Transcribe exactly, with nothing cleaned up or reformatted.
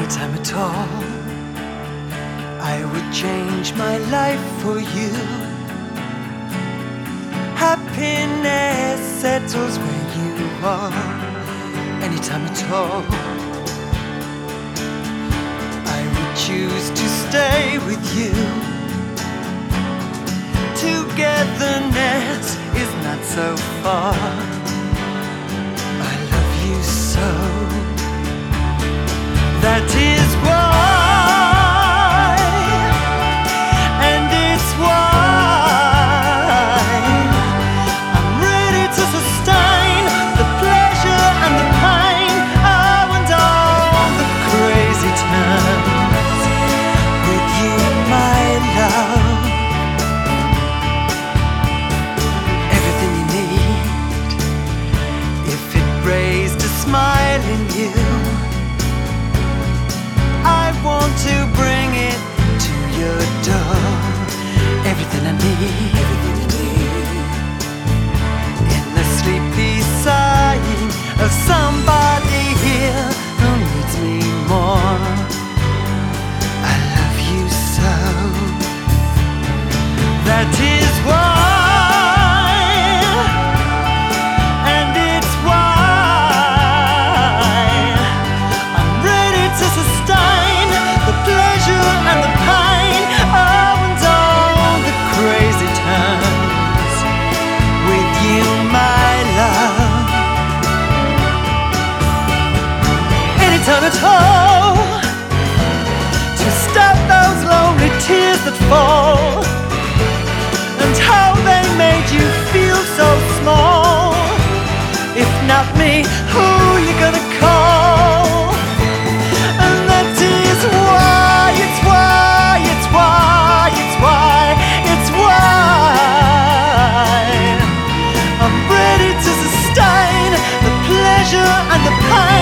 anytime at all. I would change my life for you. Happiness settles where you are, anytime at all. I would choose to stay with you. Togetherness is not so far. I love you so. That is why, and it's why I'm ready to sustain the pleasure and the pain, oh, and all the crazy times with you, my love. Everything you need, if it raised a smile in you, I want to bring it to your door. Everything I need, everything I need, in the sleepy sighing of somebody here who needs me more. I love you so. That is why. Anytime at all, to stop those lonely tears that fall, and how they made you feel so small. If not me, who you gonna call? And that is why, it's why, it's why, it's why, it's why I'm ready to sustain the pleasure and the pain.